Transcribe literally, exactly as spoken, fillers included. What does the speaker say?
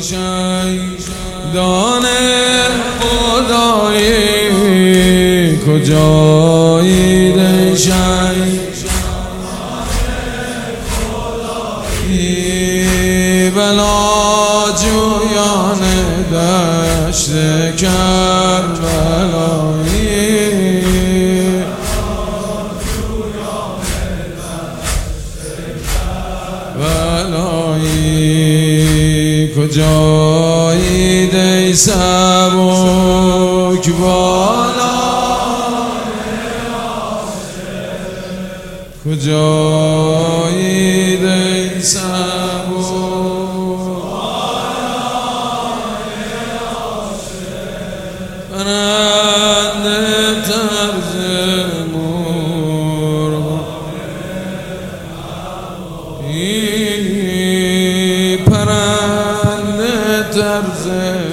شیدان خدایی کجایید ای خدایی بلا جویان دشت کربلایی بلایی کجایید ای سبک بالا کجایید ای سبک پرنده طرز پرنده طرز